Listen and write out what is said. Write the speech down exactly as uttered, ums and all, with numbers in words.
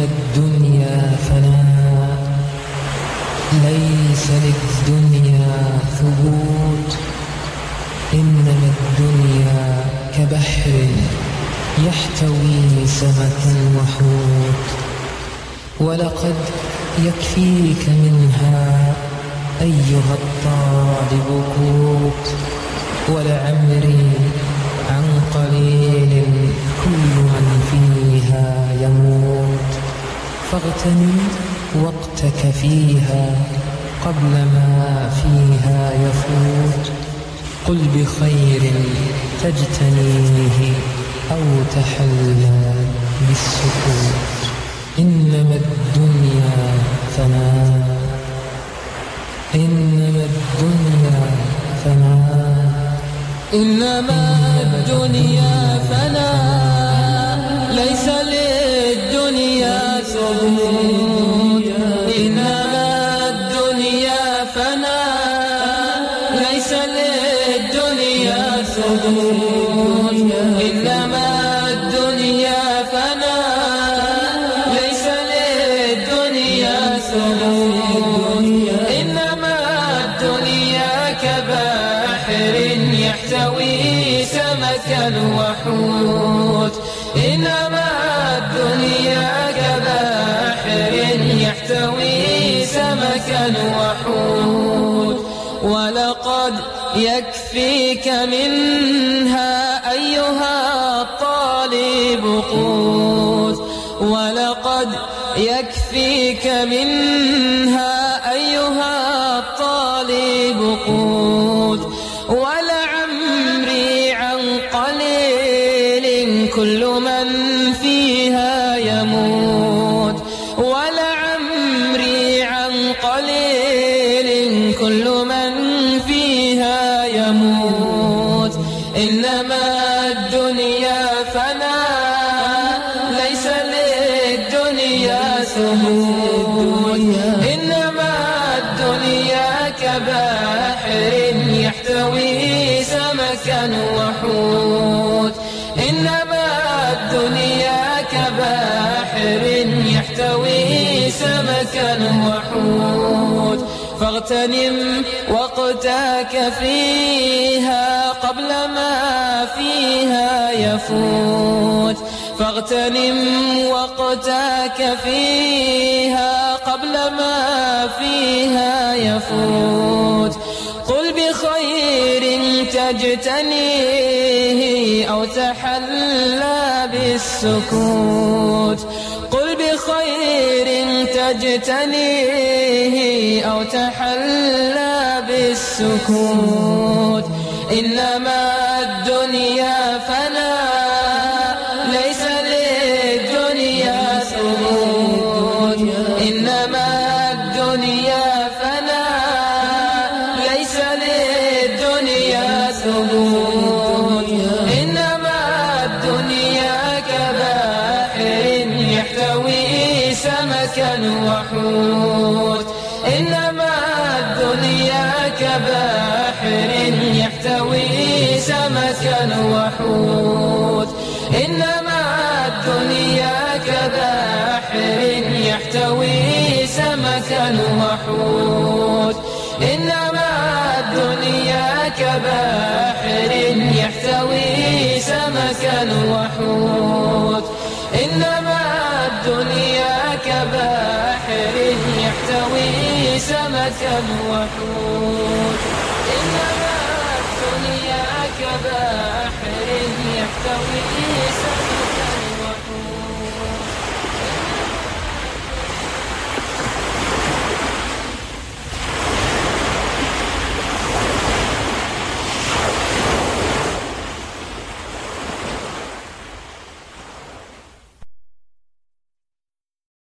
إنما الدنيا فناء ليس للدنيا ثبوت. إنما الدنيا كبحر يحتوي سمكا وحوت. ولقد يكفيك منها أيها الطالب قوت. ولعمري عن قليل كل من فيها يموت. فاغتنم وقتك فيها قبل ما فيها يفوت. قل بخير تجتنيه أو تحلى بالسكوت. إنما الدنيا فناء إنما الدنيا فناء إنما الدنيا فناء ليس للدنيا ثبوت. إنما الدنيا فناء ليس للدنيا ثبوت. إنما الدنيا فناء ليس للدنيا ثبوت. إنما الدنيا كبحر يحتوي سمكا وحوت. إنما الدنيا كبحر يحتوي سمكا وحوت. ولقد يكفيك منها أيها الطالب قوت. ولقد يكفيك منها أيها الطالب قوت. ولعمري عن قليل كل من فيها يموت. ولعمري عن قليل كل من فيها يموت. إنما الدنيا فناء ليس للدنيا ثبوت. إنما الدنيا كبحر يحتوي سمكا وحوت. إنما الدنيا كبحر يحتوي سمكا وحوت. فاغتنم وقتك فيها قبل ما فيها يفوت. فاغتنم وقتك فيها قبل ما فيها يفوت. قل بخير تجتنيه أو تحلى بالسكوت. قل بخير تجتنيه أو تحلى بالسكوت. إنما الدنيا فناء ليس للدنيا ثبوت. إنما الدنيا فناء ليس للدنيا ثبوت. إنما الدنيا كبحر يحتوي سمكا وحوت. إنما الدنيا كبحر يحتوي سمكا وحوت. إنما الدنيا كبحر يحتوي سمكا وحوت. إنما الدنيا كبحر يحتوي سمكا وحوت. إنما الدنيا كبحر يحتوي سمكا وحوت. إنما الدنيا كبحر يحتوي